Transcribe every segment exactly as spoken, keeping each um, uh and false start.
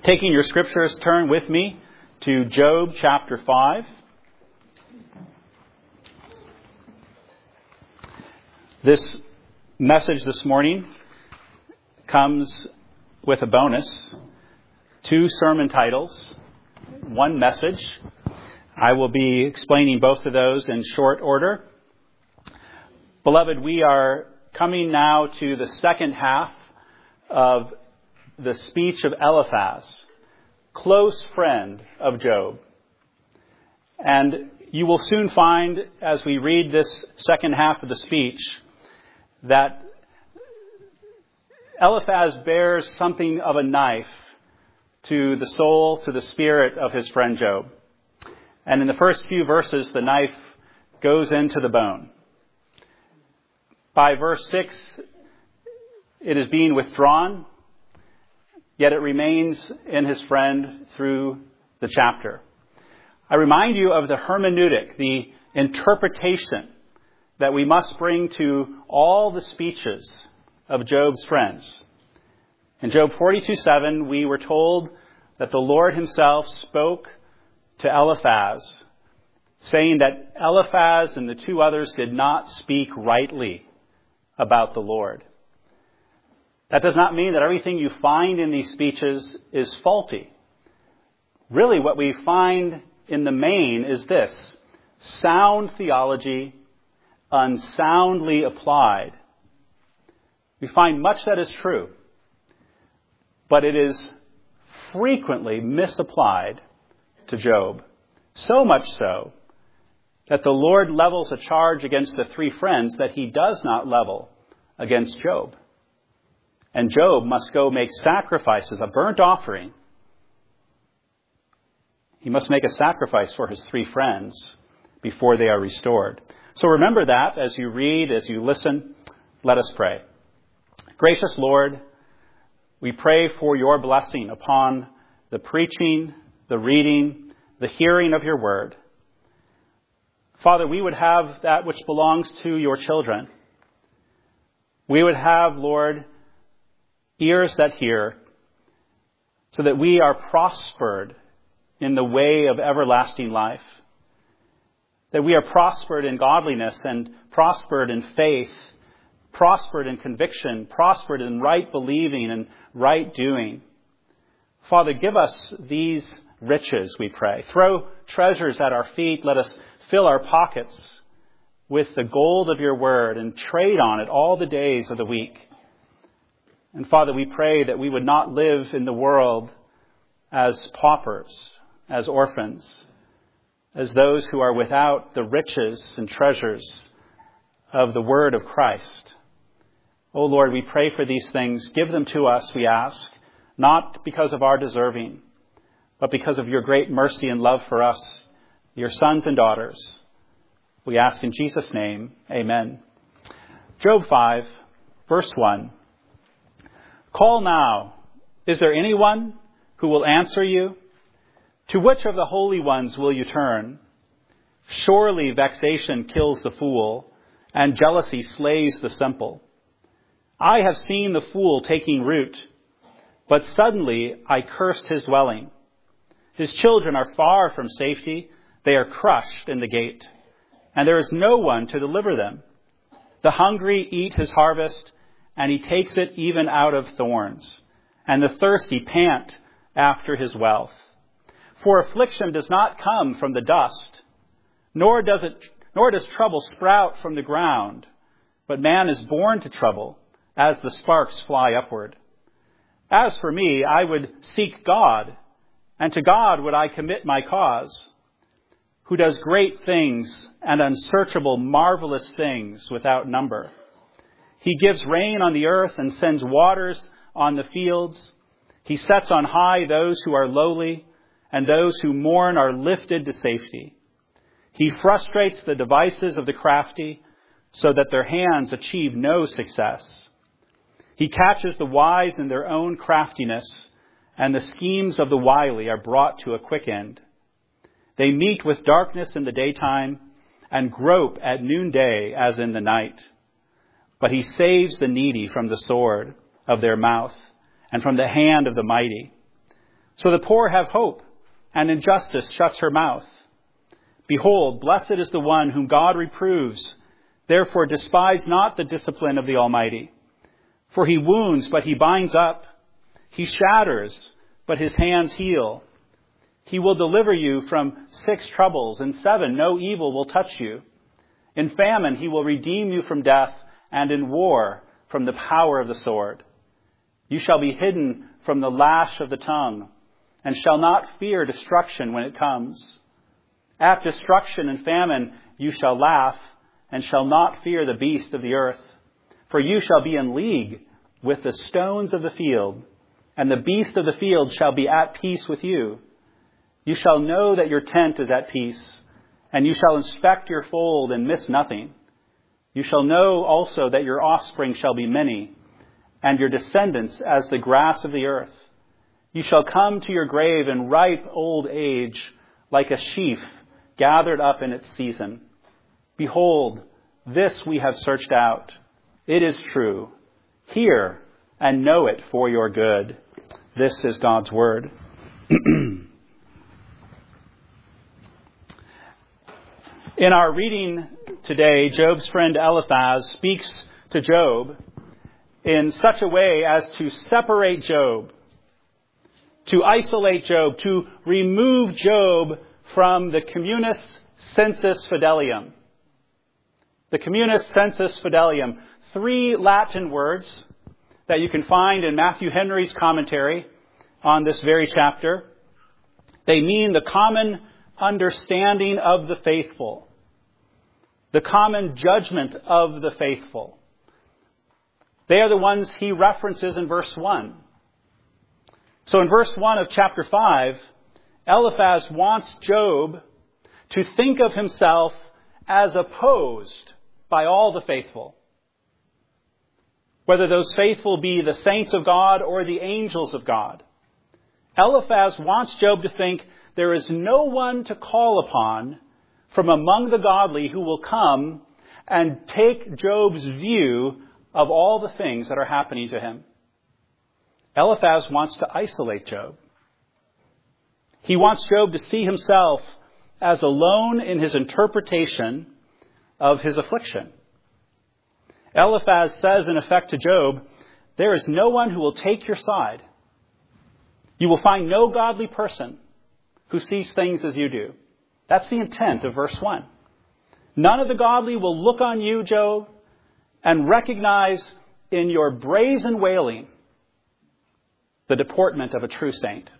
Taking your scriptures, turn with me to Job chapter five. This message this morning comes with a bonus. Two sermon titles, one message. I will be explaining both of those in short order. Beloved, we are coming now to the second half of the speech of Eliphaz, close friend of Job. And you will soon find, as we read this second half of the speech, that Eliphaz bears something of a knife to the soul, to the spirit of his friend Job. And in the first few verses, the knife goes into the bone. By verse six, it is being withdrawn, yet it remains in his friend through the chapter. I remind you of the hermeneutic, the interpretation that we must bring to all the speeches of Job's friends. In Job forty-two seven, we were told that the Lord himself spoke to Eliphaz, saying that Eliphaz and the two others did not speak rightly about the Lord. That does not mean that everything you find in these speeches is faulty. Really, what we find in the main is this: sound theology, unsoundly applied. We find much that is true, but it is frequently misapplied to Job. So much so that the Lord levels a charge against the three friends that he does not level against Job. And Job must go make sacrifices, a burnt offering. He must make a sacrifice for his three friends before they are restored. So remember that as you read, as you listen. Let us pray. Gracious Lord, we pray for your blessing upon the preaching, the reading, the hearing of your word. Father, we would have that which belongs to your children. We would have, Lord, ears that hear, so that we are prospered in the way of everlasting life, that we are prospered in godliness and prospered in faith, prospered in conviction, prospered in right believing and right doing. Father, give us these riches, we pray. Throw treasures at our feet. Let us fill our pockets with the gold of your word and trade on it all the days of the week. And Father, we pray that we would not live in the world as paupers, as orphans, as those who are without the riches and treasures of the word of Christ. Oh Lord, we pray for these things. Give them to us, we ask, not because of our deserving, but because of your great mercy and love for us, your sons and daughters. We ask in Jesus' name, amen. Job five, verse one. Call now. Is there anyone who will answer you? To which of the holy ones will you turn? Surely vexation kills the fool, and jealousy slays the simple. I have seen the fool taking root, but suddenly I cursed his dwelling. His children are far from safety. They are crushed in the gate, and there is no one to deliver them. The hungry eat his harvest, and he takes it even out of thorns, and the thirsty pant after his wealth. For affliction does not come from the dust, nor does it, nor does trouble sprout from the ground, but man is born to trouble as the sparks fly upward. As for me, I would seek God, and to God would I commit my cause, who does great things and unsearchable, marvelous things without number. He gives rain on the earth and sends waters on the fields. He sets on high those who are lowly, and those who mourn are lifted to safety. He frustrates the devices of the crafty so that their hands achieve no success. He catches the wise in their own craftiness, and the schemes of the wily are brought to a quick end. They meet with darkness in the daytime and grope at noonday as in the night. But he saves the needy from the sword of their mouth and from the hand of the mighty. So the poor have hope, and injustice shuts her mouth. Behold, blessed is the one whom God reproves. Therefore despise not the discipline of the Almighty. For he wounds, but he binds up. He shatters, but his hands heal. He will deliver you from six troubles. In seven, no evil will touch you. In famine, he will redeem you from death, and in war, from the power of the sword. You shall be hidden from the lash of the tongue, and shall not fear destruction when it comes. At destruction and famine, you shall laugh, and shall not fear the beast of the earth. For you shall be in league with the stones of the field, and the beast of the field shall be at peace with you. You shall know that your tent is at peace, and you shall inspect your fold and miss nothing. You shall know also that your offspring shall be many, and your descendants as the grass of the earth. You shall come to your grave in ripe old age, like a sheaf gathered up in its season. Behold, this we have searched out. It is true. Hear and know it for your good. This is God's word. In our reading today, Job's friend Eliphaz speaks to Job in such a way as to separate Job, to isolate Job, to remove Job from the communis sensus fidelium. The communis sensus fidelium, three Latin words that you can find in Matthew Henry's commentary on this very chapter. They mean the common understanding of the faithful, the common judgment of the faithful. They are the ones he references in verse one. So in verse one of chapter five, Eliphaz wants Job to think of himself as opposed by all the faithful, whether those faithful be the saints of God or the angels of God. Eliphaz wants Job to think there is no one to call upon from among the godly who will come and take Job's view of all the things that are happening to him. Eliphaz wants to isolate Job. He wants Job to see himself as alone in his interpretation of his affliction. Eliphaz says in effect to Job, there is no one who will take your side. You will find no godly person who sees things as you do. That's the intent of verse one. None of the godly will look on you, Job, and recognize in your brazen wailing the deportment of a true saint.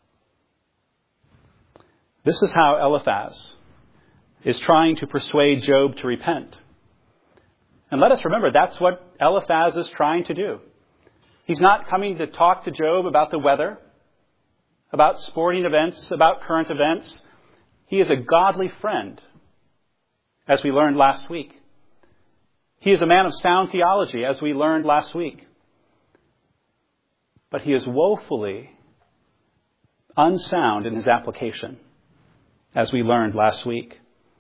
This is how Eliphaz is trying to persuade Job to repent. And let us remember, that's what Eliphaz is trying to do. He's not coming to talk to Job about the weather, about sporting events, about current events. He is a godly friend, as we learned last week. He is a man of sound theology, as we learned last week. But he is woefully unsound in his application, as we learned last week.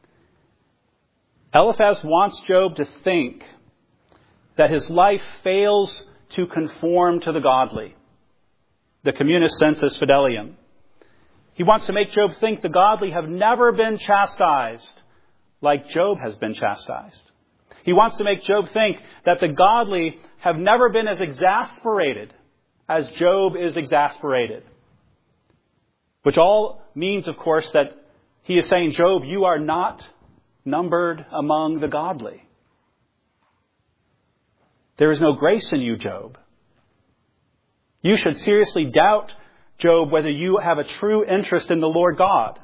Eliphaz wants Job to think that his life fails to conform to the godly, the communis sensus fidelium. He wants to make Job think the godly have never been chastised like Job has been chastised. He wants to make Job think that the godly have never been as exasperated as Job is exasperated. Which all means, of course, that he is saying, Job, you are not numbered among the godly. There is no grace in you, Job. You should seriously doubt, Job, whether you have a true interest in the Lord God.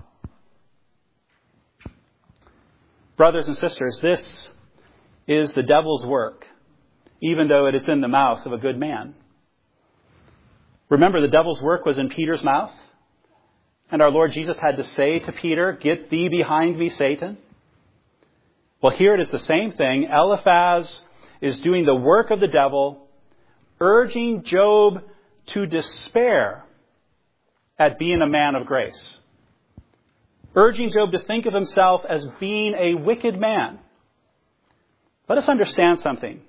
Brothers and sisters, this is the devil's work, even though it is in the mouth of a good man. Remember, the devil's work was in Peter's mouth, and our Lord Jesus had to say to Peter, get thee behind me, Satan. Well, here it is the same thing. Eliphaz is doing the work of the devil, urging Job to despair at being a man of grace. Urging Job to think of himself as being a wicked man. Let us understand something.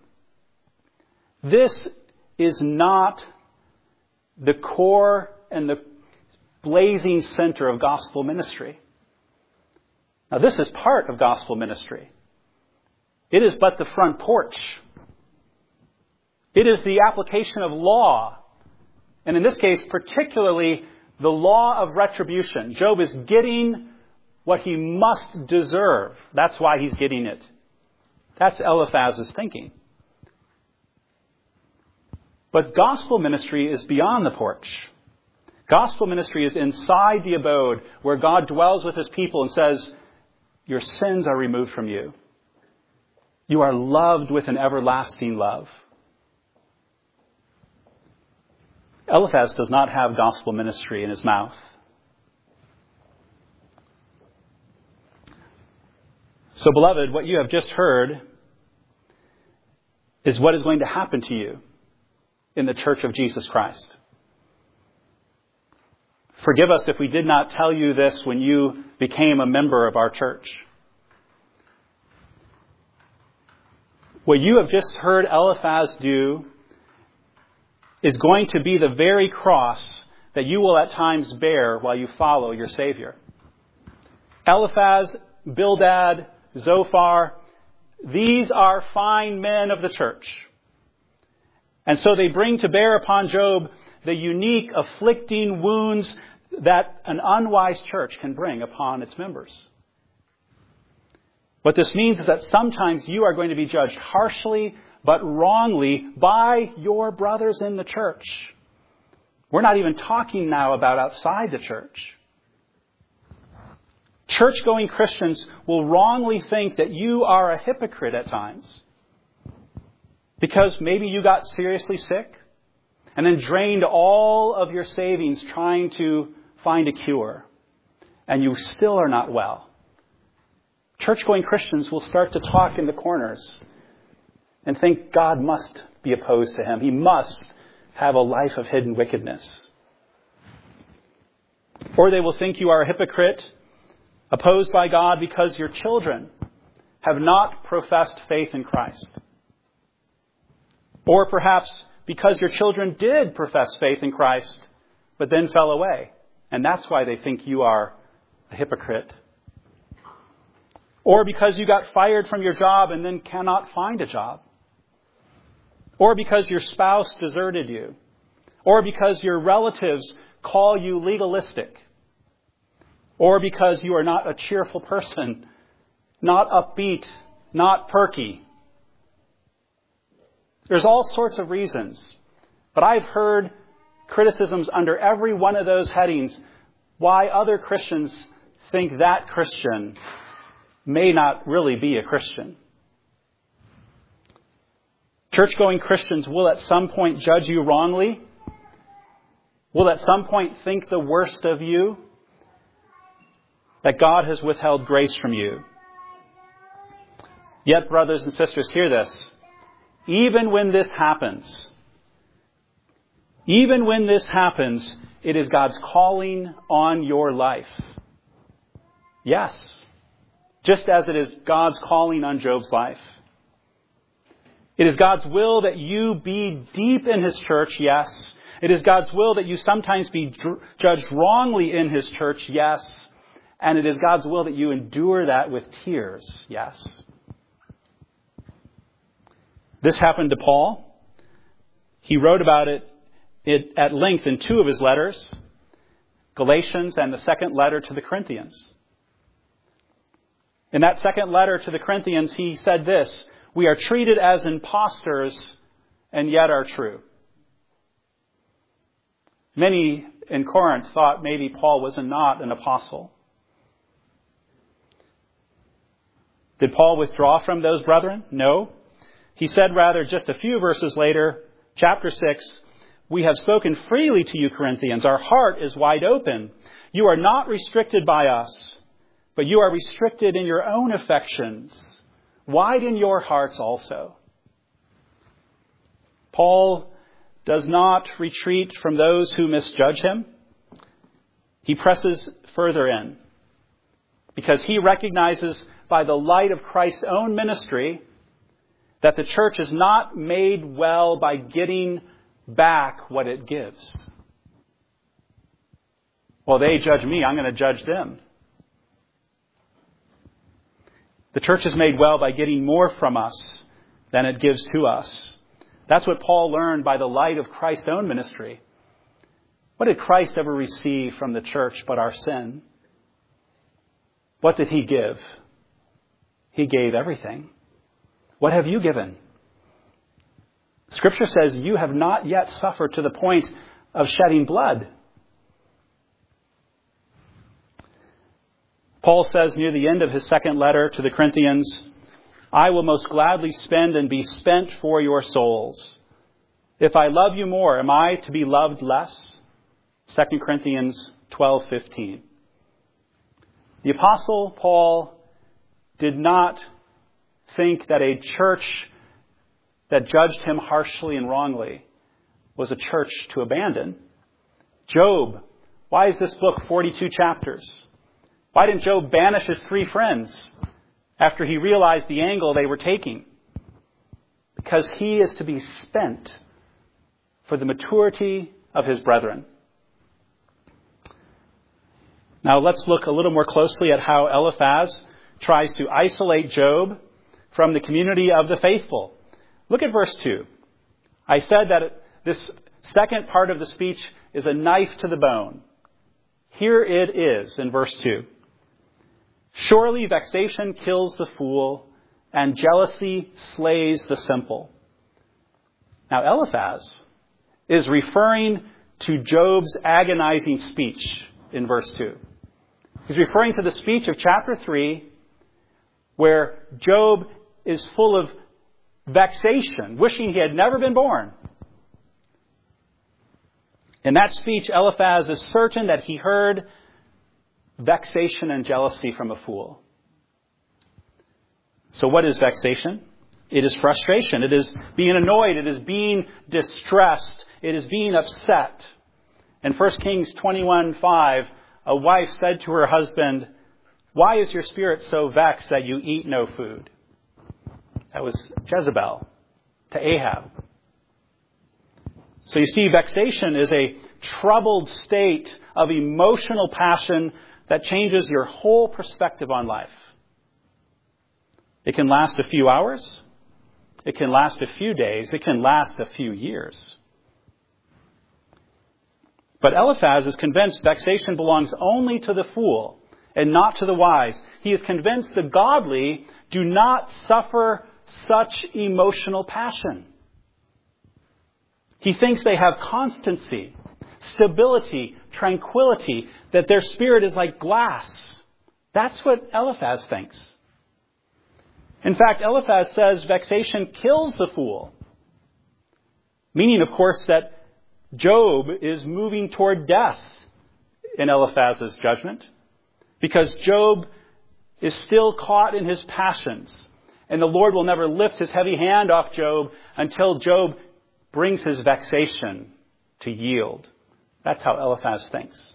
This is not the core and the blazing center of gospel ministry. Now, this is part of gospel ministry. It is but the front porch. It is the application of law. And in this case, particularly the law of retribution. Job is getting what he must deserve. That's why he's getting it. That's Eliphaz's thinking. But gospel ministry is beyond the porch. Gospel ministry is inside the abode where God dwells with his people and says, your sins are removed from you. You are loved with an everlasting love. Eliphaz does not have gospel ministry in his mouth. So, beloved, what you have just heard is what is going to happen to you in the Church of Jesus Christ. Forgive us if we did not tell you this when you became a member of our church. What you have just heard Eliphaz do is going to be the very cross that you will at times bear while you follow your Savior. Eliphaz, Bildad, Zophar, these are fine men of the church. And so they bring to bear upon Job the unique afflicting wounds that an unwise church can bring upon its members. What this means is that sometimes you are going to be judged harshly but wrongly by your brothers in the church. We're not even talking now about outside the church. Church-going Christians will wrongly think that you are a hypocrite at times because maybe you got seriously sick and then drained all of your savings trying to find a cure, and you still are not well. Church-going Christians will start to talk in the corners and think God must be opposed to him. He must have a life of hidden wickedness. Or they will think you are a hypocrite, opposed by God because your children have not professed faith in Christ. Or perhaps because your children did profess faith in Christ, but then fell away. And that's why they think you are a hypocrite. Or because you got fired from your job and then cannot find a job. Or because your spouse deserted you. Or because your relatives call you legalistic. Or because you are not a cheerful person, not upbeat, not perky. There's all sorts of reasons. But I've heard criticisms under every one of those headings why other Christians think that Christian may not really be a Christian. Church-going Christians will at some point judge you wrongly, will at some point think the worst of you, that God has withheld grace from you. Yet, brothers and sisters, hear this. Even when this happens, even when this happens, it is God's calling on your life. Yes. Just as it is God's calling on Job's life. It is God's will that you be deep in his church, yes. It is God's will that you sometimes be dr- judged wrongly in his church, yes. And it is God's will that you endure that with tears, yes. This happened to Paul. He wrote about it, it at length in two of his letters, Galatians and the second letter to the Corinthians. In that second letter to the Corinthians, he said this, we are treated as impostors and yet are true. Many in Corinth thought maybe Paul was not an apostle. Did Paul withdraw from those brethren? No. He said rather just a few verses later, chapter six, we have spoken freely to you, Corinthians. Our heart is wide open. You are not restricted by us, but you are restricted in your own affections. Widen your hearts also. Paul does not retreat from those who misjudge him. He presses further in because he recognizes by the light of Christ's own ministry that the church is not made well by getting back what it gives. Well, they judge me, I'm going to judge them. The church is made well by getting more from us than it gives to us. That's what Paul learned by the light of Christ's own ministry. What did Christ ever receive from the church but our sin? What did he give? He gave everything. What have you given? Scripture says you have not yet suffered to the point of shedding blood. Paul says near the end of his second letter to the Corinthians, I will most gladly spend and be spent for your souls. If I love you more, am I to be loved less? Second Corinthians twelve fifteen. The Apostle Paul did not think that a church that judged him harshly and wrongly was a church to abandon. Job, why is this book forty-two chapters? Why didn't Job banish his three friends after he realized the angle they were taking? Because he is to be spent for the maturity of his brethren. Now let's look a little more closely at how Eliphaz tries to isolate Job from the community of the faithful. Look at verse two. I said that this second part of the speech is a knife to the bone. Here it is in verse two. Surely vexation kills the fool, and jealousy slays the simple. Now Eliphaz is referring to Job's agonizing speech in verse two. He's referring to the speech of chapter three, where Job is full of vexation, wishing he had never been born. In that speech, Eliphaz is certain that he heard vexation and jealousy from a fool. So what is vexation? It is frustration. It is being annoyed. It is being distressed. It is being upset. In First Kings twenty-one five, a wife said to her husband, why is your spirit so vexed that you eat no food? That was Jezebel to Ahab. So you see, vexation is a troubled state of emotional passion that changes your whole perspective on life. It can last a few hours. It can last a few days. It can last a few years. But Eliphaz is convinced vexation belongs only to the fool and not to the wise. He is convinced the godly do not suffer such emotional passion. He thinks they have constancy, stability, tranquility, that their spirit is like glass. That's what Eliphaz thinks. In fact, Eliphaz says vexation kills the fool. Meaning, of course, that Job is moving toward death in Eliphaz's judgment, because Job is still caught in his passions, and the Lord will never lift his heavy hand off Job until Job brings his vexation to yield. That's how Eliphaz thinks.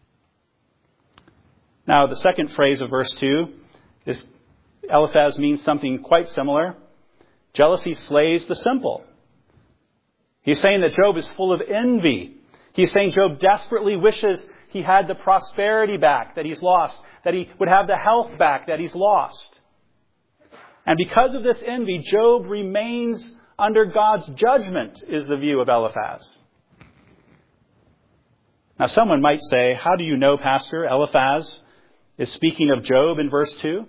Now, the second phrase of verse two is Eliphaz means something quite similar. Jealousy slays the simple. He's saying that Job is full of envy. He's saying Job desperately wishes he had the prosperity back that he's lost, that he would have the health back that he's lost. And because of this envy, Job remains under God's judgment, is the view of Eliphaz. Now, someone might say, how do you know, Pastor, Eliphaz is speaking of Job in verse two?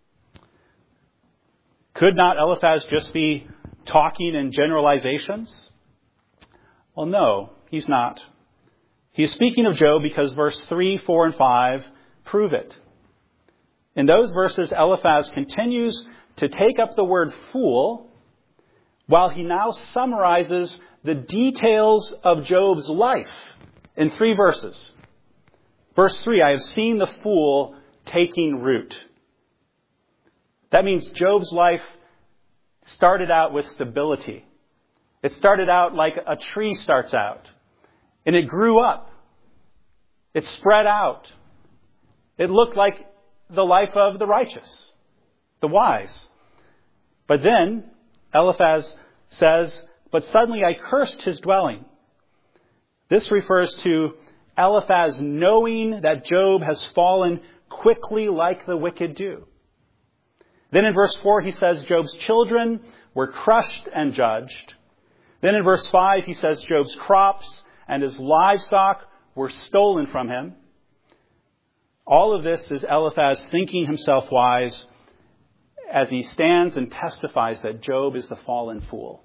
Could not Eliphaz just be talking in generalizations? Well, no, he's not. He is speaking of Job because verse three, four, and five prove it. In those verses, Eliphaz continues to take up the word fool, while he now summarizes the details of Job's life in three verses. Verse three, I have seen the fool taking root. That means Job's life started out with stability. It started out like a tree starts out. And it grew up. It spread out. It looked like the life of the righteous, the wise. But then, Eliphaz says, but suddenly I cursed his dwelling. This refers to Eliphaz knowing that Job has fallen quickly like the wicked do. Then in verse four he says Job's children were crushed and judged. Then in verse five he says Job's crops and his livestock were stolen from him. All of this is Eliphaz thinking himself wise as he stands and testifies that Job is the fallen fool.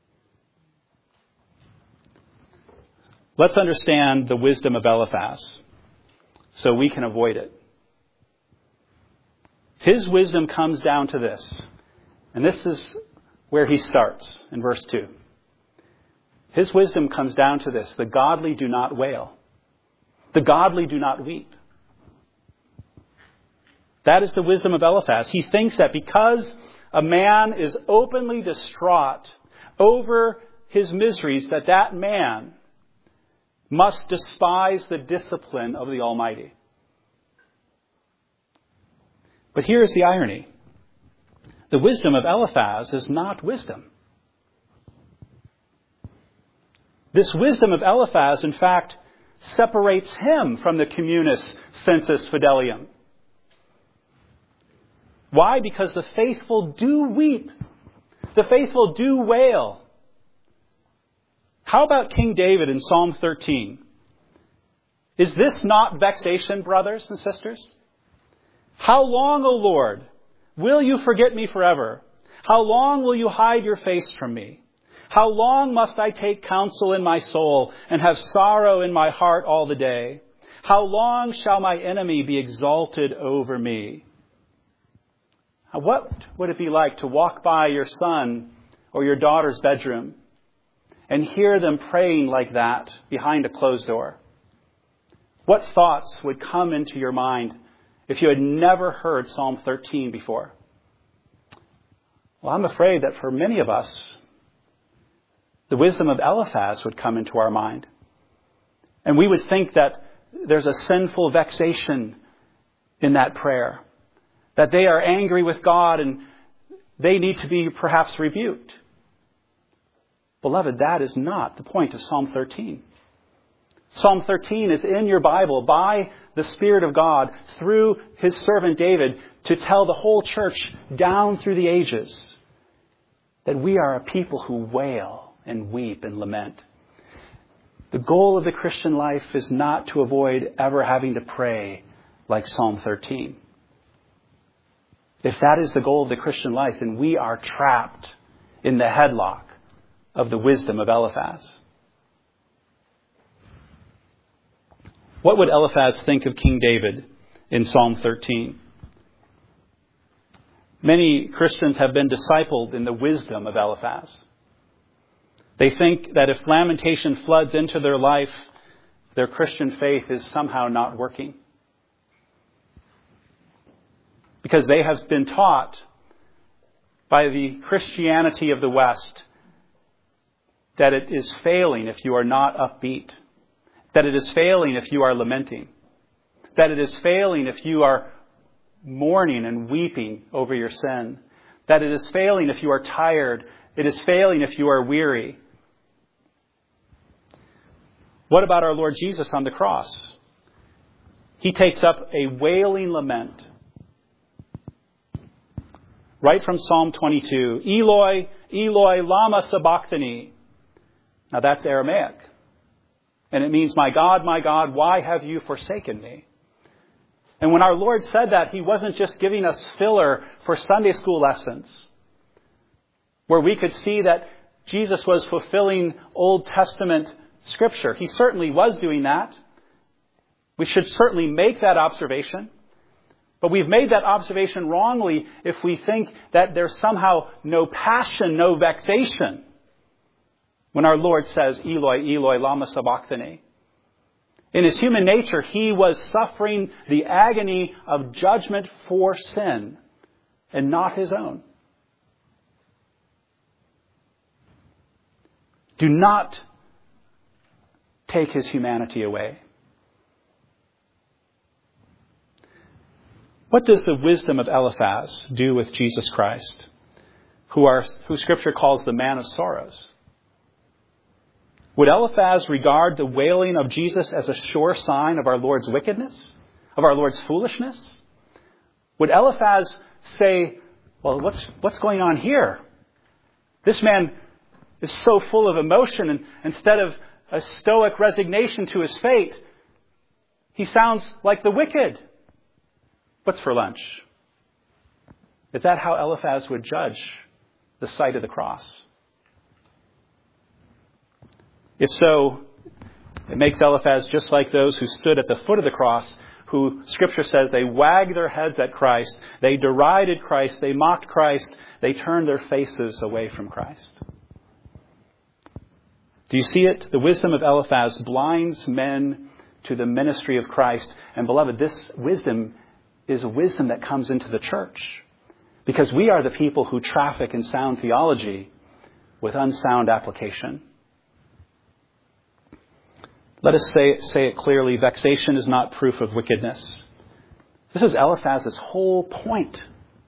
Let's understand the wisdom of Eliphaz so we can avoid it. His wisdom comes down to this, and this is where he starts in verse two. His wisdom comes down to this: the godly do not wail. The godly do not weep. That is the wisdom of Eliphaz. He thinks that because a man is openly distraught over his miseries, that that man must despise the discipline of the Almighty. But here is the irony. The wisdom of Eliphaz is not wisdom. This wisdom of Eliphaz, in fact, separates him from the communis sensus fidelium. Why? Because the faithful do weep. The faithful do wail. How about King David in Psalm thirteen? Is this not vexation, brothers and sisters? How long, O Lord, will you forget me forever? How long will you hide your face from me? How long must I take counsel in my soul and have sorrow in my heart all the day? How long shall my enemy be exalted over me? What would it be like to walk by your son or your daughter's bedroom and hear them praying like that behind a closed door? What thoughts would come into your mind if you had never heard Psalm thirteen before? Well, I'm afraid that for many of us, the wisdom of Eliphaz would come into our mind. And we would think that there's a sinful vexation in that prayer, that they are angry with God and they need to be perhaps rebuked. Beloved, that is not the point of Psalm thirteen. Psalm thirteen is in your Bible by the Spirit of God through his servant David to tell the whole church down through the ages that we are a people who wail and weep and lament. The goal of the Christian life is not to avoid ever having to pray like Psalm thirteen. If that is the goal of the Christian life, then we are trapped in the headlock of the wisdom of Eliphaz. What would Eliphaz think of King David in Psalm thirteen? Many Christians have been discipled in the wisdom of Eliphaz. They think that if lamentation floods into their life, their Christian faith is somehow not working. Because they have been taught by the Christianity of the West that it is failing if you are not upbeat, that it is failing if you are lamenting, that it is failing if you are mourning and weeping over your sin, that it is failing if you are tired, it is failing if you are weary. What about our Lord Jesus on the cross? He takes up a wailing lament. Right from Psalm twenty-two, Eloi, Eloi, lama sabachthani. Now that's Aramaic. And it means, my God, my God, why have you forsaken me? And when our Lord said that, he wasn't just giving us filler for Sunday school lessons, where we could see that Jesus was fulfilling Old Testament Scripture. He certainly was doing that. We should certainly make that observation. But we've made that observation wrongly if we think that there's somehow no passion, no vexation when our Lord says, Eloi, Eloi, lama sabachthani. In his human nature, he was suffering the agony of judgment for sin and not his own. Do not take his humanity away. What does the wisdom of Eliphaz do with Jesus Christ, who, are, who Scripture calls the man of sorrows? Would Eliphaz regard the wailing of Jesus as a sure sign of our Lord's wickedness, of our Lord's foolishness? Would Eliphaz say, well, what's, what's going on here? This man is so full of emotion, and instead of a stoic resignation to his fate, he sounds like the wicked. What's for lunch? Is that how Eliphaz would judge the sight of the cross? If so, it makes Eliphaz just like those who stood at the foot of the cross, who Scripture says they wagged their heads at Christ, they derided Christ, they mocked Christ, they turned their faces away from Christ. Do you see it? The wisdom of Eliphaz blinds men to the ministry of Christ. And beloved, this wisdom is a wisdom that comes into the church, because we are the people who traffic in sound theology with unsound application. Let us say it, say it clearly. Vexation is not proof of wickedness. This is Eliphaz's whole point.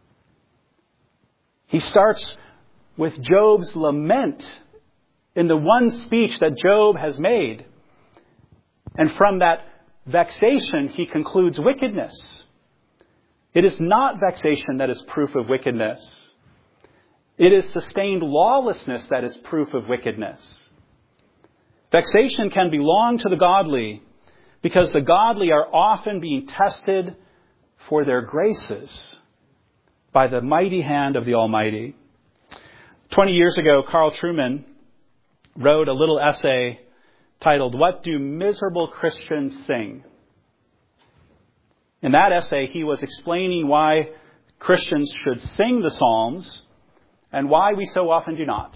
He starts with Job's lament in the one speech that Job has made. And from that vexation, he concludes wickedness. It is not vexation that is proof of wickedness. It is sustained lawlessness that is proof of wickedness. Vexation can belong to the godly because the godly are often being tested for their graces by the mighty hand of the Almighty. Twenty years ago, Carl Trueman wrote a little essay titled, "What Do Miserable Christians Sing?" In that essay, he was explaining why Christians should sing the Psalms and why we so often do not.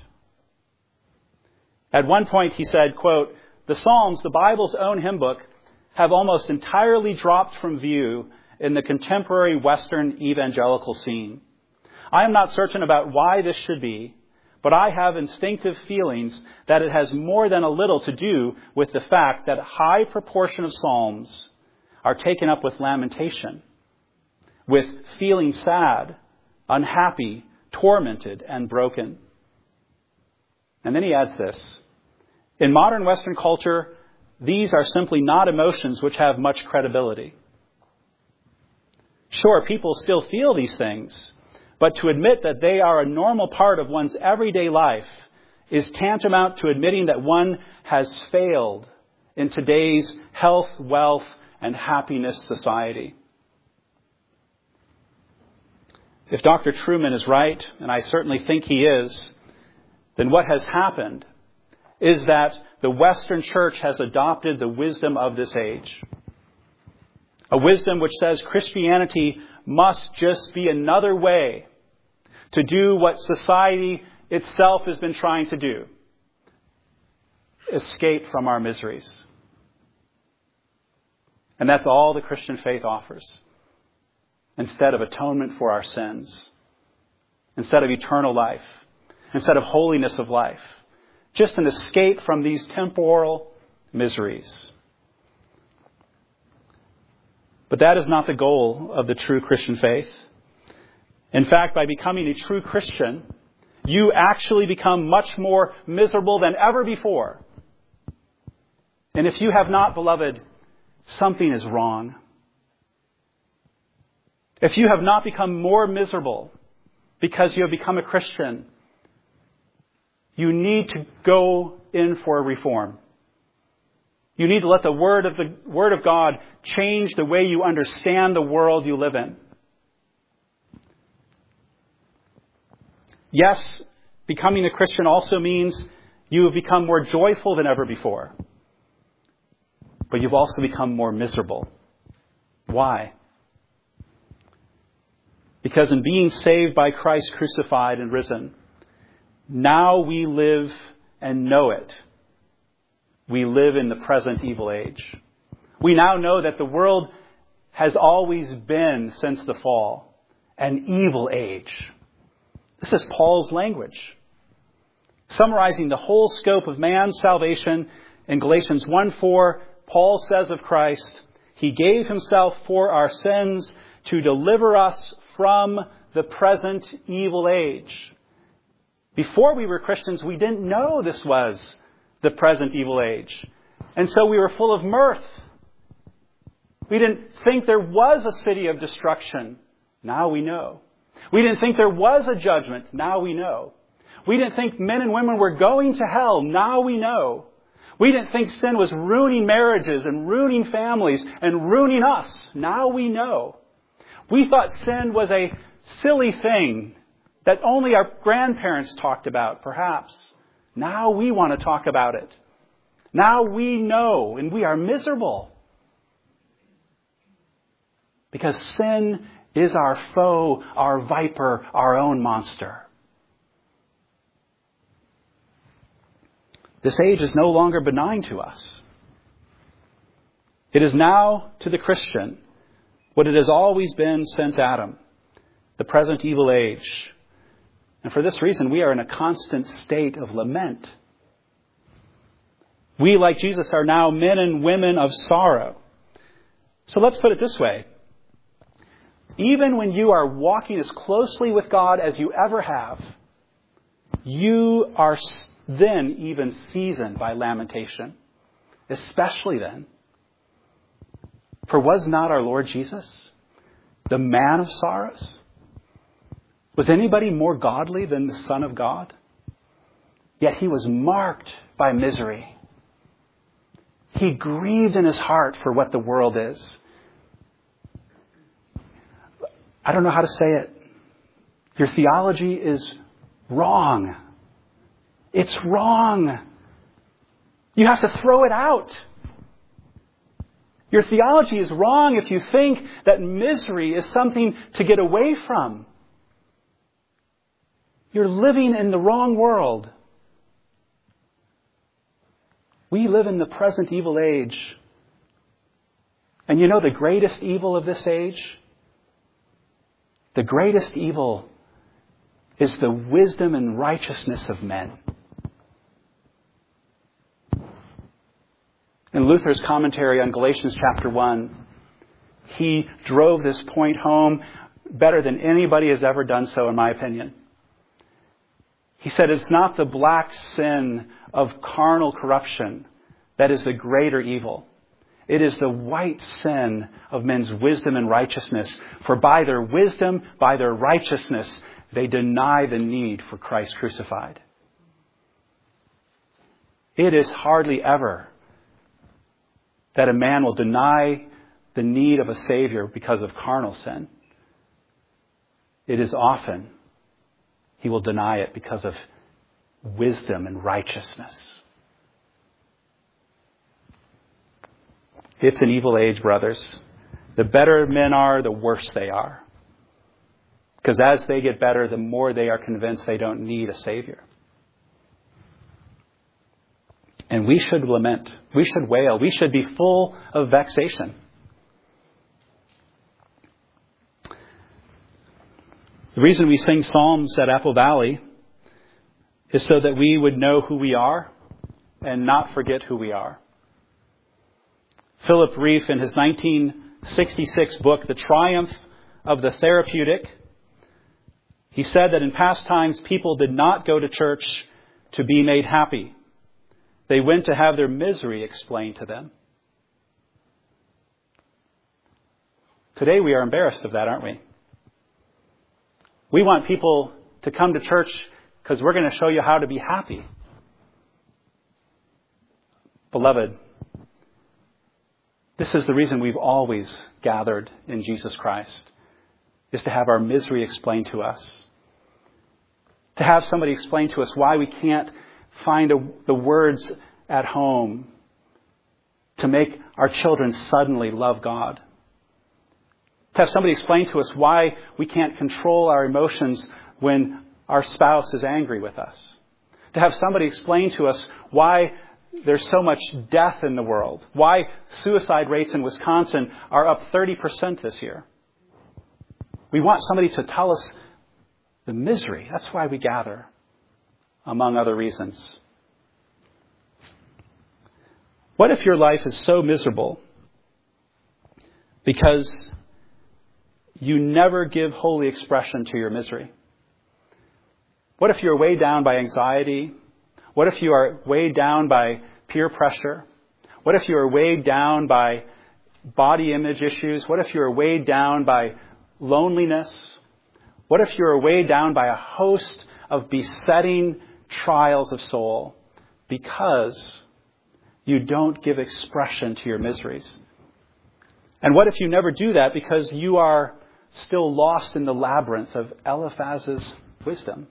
At one point, he said, quote, "The Psalms, the Bible's own hymn book, have almost entirely dropped from view in the contemporary Western evangelical scene. I am not certain about why this should be, but I have instinctive feelings that it has more than a little to do with the fact that a high proportion of Psalms are taken up with lamentation, with feeling sad, unhappy, tormented, and broken." And then he adds this: "In modern Western culture, these are simply not emotions which have much credibility." Sure, people still feel these things, but to admit that they are a normal part of one's everyday life is tantamount to admitting that one has failed in today's health, wealth, and happiness society. If Doctor Trueman is right, and I certainly think he is, then what has happened is that the Western church has adopted the wisdom of this age. A wisdom which says Christianity must just be another way to do what society itself has been trying to do: escape from our miseries. And that's all the Christian faith offers, instead of atonement for our sins, instead of eternal life, instead of holiness of life. Just an escape from these temporal miseries. But that is not the goal of the true Christian faith. In fact, by becoming a true Christian, you actually become much more miserable than ever before. And if you have not, beloved, something is wrong. If you have not become more miserable because you have become a Christian, you need to go in for a reform. You need to let the Word of the Word of God change the way you understand the world you live in. Yes, becoming a Christian also means you have become more joyful than ever before. But you've also become more miserable. Why? Because in being saved by Christ crucified and risen, now we live and know it. We live in the present evil age. We now know that the world has always been, since the fall, an evil age. This is Paul's language. Summarizing the whole scope of man's salvation in Galatians one four, Paul says of Christ, He gave Himself for our sins to deliver us from the present evil age. Before we were Christians, we didn't know this was the present evil age. And so we were full of mirth. We didn't think there was a city of destruction. Now we know. We didn't think there was a judgment. Now we know. We didn't think men and women were going to hell. Now we know. We didn't think sin was ruining marriages and ruining families and ruining us. Now we know. We thought sin was a silly thing that only our grandparents talked about, perhaps. Now we want to talk about it. Now we know, and we are miserable. Because sin is our foe, our viper, our own monster. This age is no longer benign to us. It is now, to the Christian, what it has always been since Adam, the present evil age. And for this reason, we are in a constant state of lament. We, like Jesus, are now men and women of sorrow. So let's put it this way. Even when you are walking as closely with God as you ever have, you are then even seasoned by lamentation. Especially then. For was not our Lord Jesus the man of sorrows? Was anybody more godly than the Son of God? Yet he was marked by misery. He grieved in his heart for what the world is. I don't know how to say it. Your theology is wrong. It's wrong. You have to throw it out. Your theology is wrong if you think that misery is something to get away from. You're living in the wrong world. We live in the present evil age. And you know the greatest evil of this age? The greatest evil is the wisdom and righteousness of men. In Luther's commentary on Galatians chapter one, he drove this point home better than anybody has ever done so, in my opinion. He said it's not the black sin of carnal corruption that is the greater evil. It is the white sin of men's wisdom and righteousness. For by their wisdom, by their righteousness, they deny the need for Christ crucified. It is hardly ever that a man will deny the need of a Savior because of carnal sin. It is often he will deny it because of wisdom and righteousness. It's an evil age, brothers. The better men are, the worse they are. Because as they get better, the more they are convinced they don't need a Savior. And we should lament. We should wail. We should be full of vexation. The reason we sing psalms at Apple Valley is so that we would know who we are and not forget who we are. Philip Reif, in his nineteen sixty-six book, The Triumph of the Therapeutic, he said that in past times people did not go to church to be made happy. They went to have their misery explained to them. Today we are embarrassed of that, aren't we? We want people to come to church because we're going to show you how to be happy. Beloved, this is the reason we've always gathered in Jesus Christ, is to have our misery explained to us. To have somebody explain to us why we can't find a, the words at home to make our children suddenly love God. To have somebody explain to us why we can't control our emotions when our spouse is angry with us. To have somebody explain to us why there's so much death in the world. Why suicide rates in Wisconsin are up thirty percent this year. We want somebody to tell us the misery. That's why we gather, among other reasons. What if your life is so miserable because you never give holy expression to your misery? What if you're weighed down by anxiety? What if you are weighed down by peer pressure? What if you are weighed down by body image issues? What if you are weighed down by loneliness? What if you are weighed down by a host of besetting trials of soul because you don't give expression to your miseries? And what if you never do that because you are still lost in the labyrinth of Eliphaz's wisdom?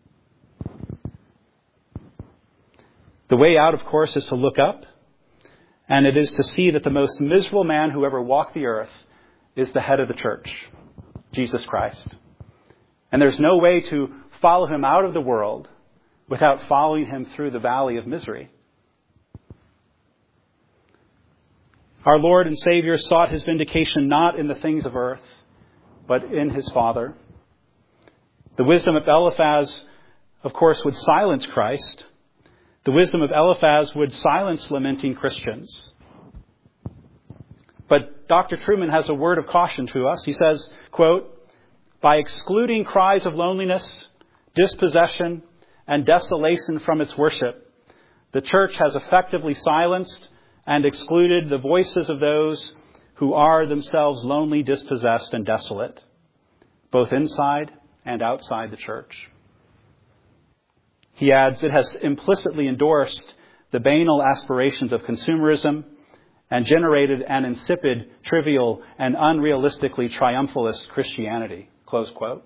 The way out, of course, is to look up, and it is to see that the most miserable man who ever walked the earth is the head of the church, Jesus Christ. And there's no way to follow him out of the world without following him through the valley of misery. Our Lord and Savior sought his vindication not in the things of earth, but in his Father. The wisdom of Eliphaz, of course, would silence Christ. The wisdom of Eliphaz would silence lamenting Christians. But Doctor Trueman has a word of caution to us. He says, quote, "By excluding cries of loneliness, dispossession, and desolation from its worship, the church has effectively silenced and excluded the voices of those who are themselves lonely, dispossessed, and desolate, both inside and outside the church." He adds, "It has implicitly endorsed the banal aspirations of consumerism and generated an insipid, trivial, and unrealistically triumphalist Christianity." Close quote.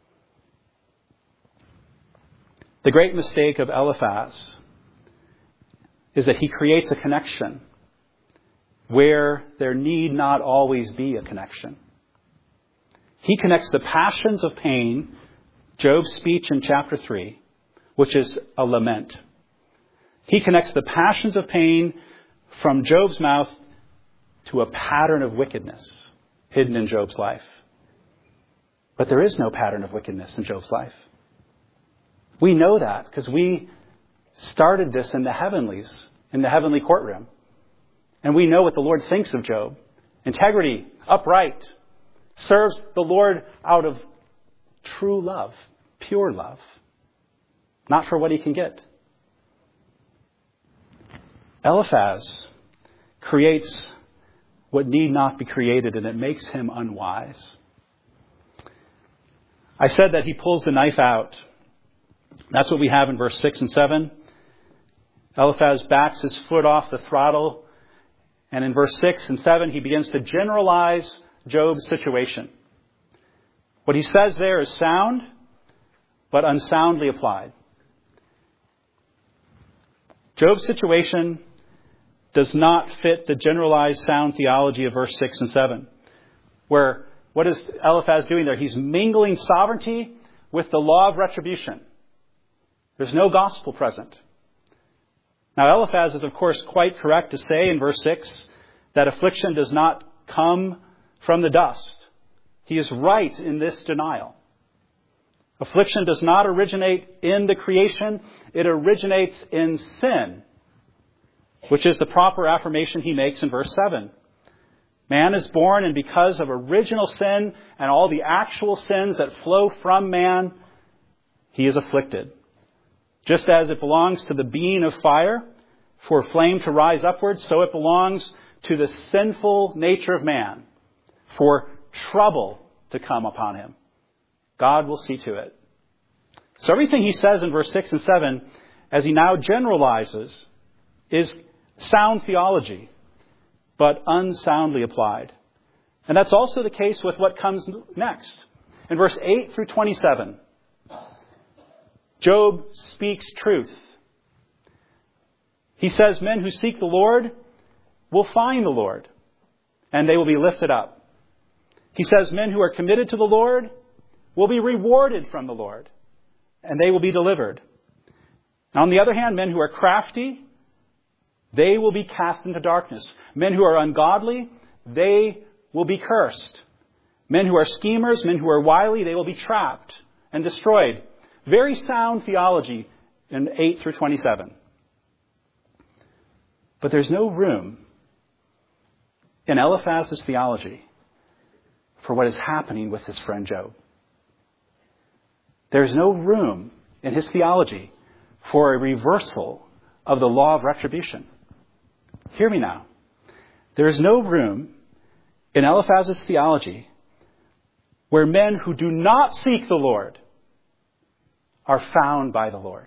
The great mistake of Eliphaz is that he creates a connection where there need not always be a connection. He connects the passions of pain, Job's speech in chapter three, which is a lament. He connects the passions of pain from Job's mouth to a pattern of wickedness hidden in Job's life. But there is no pattern of wickedness in Job's life. We know that because we started this in the heavenlies, in the heavenly courtroom. And we know what the Lord thinks of Job. Integrity, upright, serves the Lord out of true love, pure love. Not for what he can get. Eliphaz creates what need not be created, and it makes him unwise. I said that he pulls the knife out. That's what we have in verse six and seven. Eliphaz backs his foot off the throttle, and in verse six and seven he begins to generalize Job's situation. What he says there is sound, but unsoundly applied. Job's situation does not fit the generalized sound theology of verse six and seven, where what is Eliphaz doing there? He's mingling sovereignty with the law of retribution. There's no gospel present. Now, Eliphaz is, of course, quite correct to say in verse six that affliction does not come from the dust. He is right in this denial. Affliction does not originate in the creation. It originates in sin, which is the proper affirmation he makes in verse seven. Man is born, and because of original sin and all the actual sins that flow from man, he is afflicted. Just as it belongs to the being of fire for flame to rise upwards, so it belongs to the sinful nature of man for trouble to come upon him. God will see to it. So everything he says in verse six and seven, as he now generalizes, is sound theology, but unsoundly applied. And that's also the case with what comes next. In verse eight through twenty-seven, Job speaks truth. He says, men who seek the Lord will find the Lord, and they will be lifted up. He says, men who are committed to the Lord will be rewarded from the Lord, and they will be delivered. On the other hand, men who are crafty, they will be cast into darkness. Men who are ungodly, they will be cursed. Men who are schemers, men who are wily, they will be trapped and destroyed. Very sound theology in eight through twenty-seven. But there's no room in Eliphaz's theology for what is happening with his friend Job. There's no room in his theology for a reversal of the law of retribution. Hear me now. There is no room in Eliphaz's theology where men who do not seek the Lord are found by the Lord.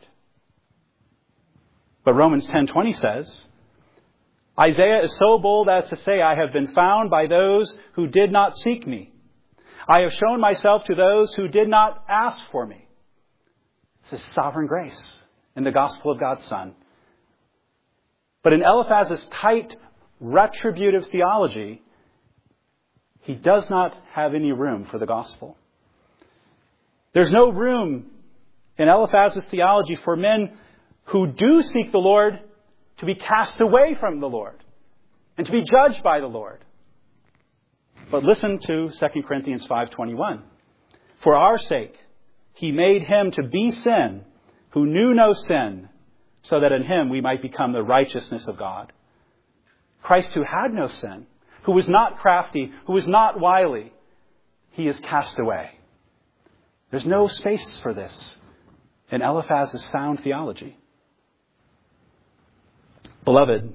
But Romans ten twenty says, Isaiah is so bold as to say, I have been found by those who did not seek me. I have shown myself to those who did not ask for me. This is sovereign grace in the gospel of God's Son. But in Eliphaz's tight, retributive theology, he does not have any room for the gospel. There's no room in Eliphaz's theology for men who do seek the Lord to be cast away from the Lord and to be judged by the Lord. But listen to Second Corinthians five twenty-one. For our sake, he made him to be sin who knew no sin, so that in him we might become the righteousness of God. Christ, who had no sin, who was not crafty, who was not wily, he is cast away. There's no space for this in Eliphaz's sound theology. Beloved,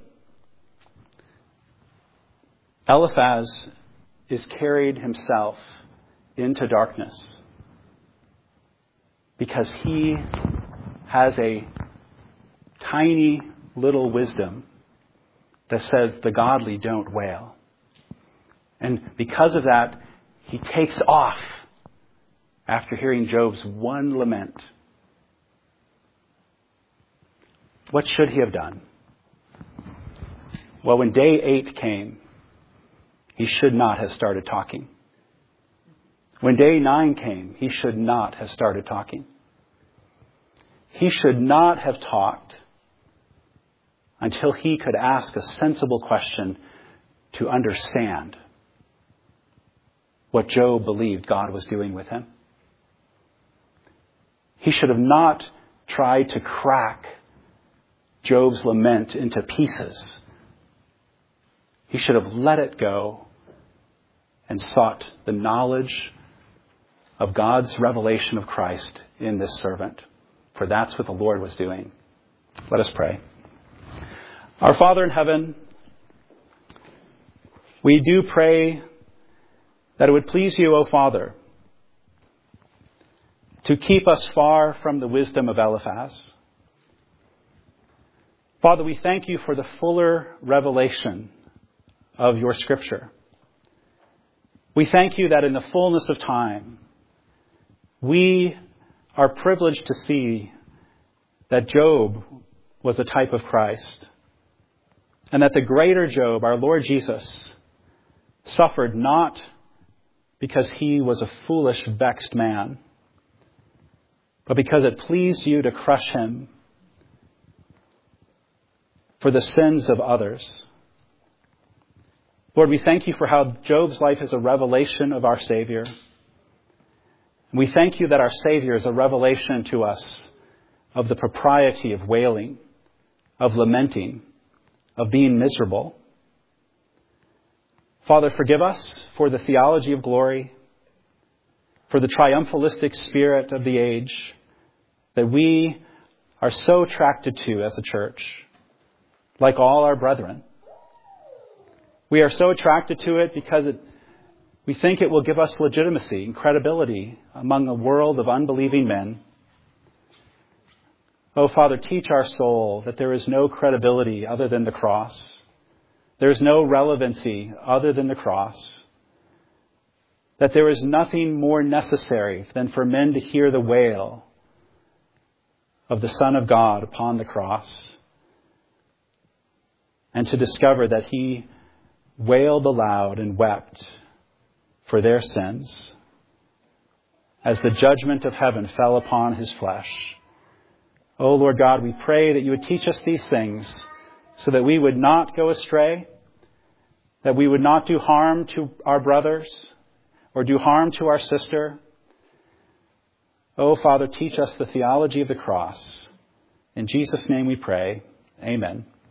Eliphaz is carried himself into darkness because he has a tiny little wisdom that says the godly don't wail. And because of that, he takes off after hearing Job's one lament. What should he have done? Well, when day eight came, he should not have started talking. When day nine came, he should not have started talking. He should not have talked until he could ask a sensible question to understand what Job believed God was doing with him. He should have not tried to crack Job's lament into pieces. He should have let it go and sought the knowledge of God's revelation of Christ in this servant. For that's what the Lord was doing. Let us pray. Our Father in heaven, we do pray that it would please you, O Father, to keep us far from the wisdom of Eliphaz. Father, we thank you for the fuller revelation of your Scripture. We thank you that in the fullness of time, we are privileged to see that Job was a type of Christ, and that the greater Job, our Lord Jesus, suffered not because he was a foolish, vexed man, but because it pleased you to crush him for the sins of others. Lord, we thank you for how Job's life is a revelation of our Savior. We thank you that our Savior is a revelation to us of the propriety of wailing, of lamenting, of being miserable. Father, forgive us for the theology of glory, for the triumphalistic spirit of the age that we are so attracted to as a church, like all our brethren. We are so attracted to it because it, we think it will give us legitimacy and credibility among a world of unbelieving men. Oh, Father, teach our soul that there is no credibility other than the cross. There is no relevancy other than the cross. That there is nothing more necessary than for men to hear the wail of the Son of God upon the cross and to discover that he wailed aloud and wept for their sins as the judgment of heaven fell upon his flesh. Oh, Lord God, we pray that you would teach us these things so that we would not go astray, that we would not do harm to our brothers or do harm to our sister. Oh, Father, teach us the theology of the cross. In Jesus' name we pray. Amen.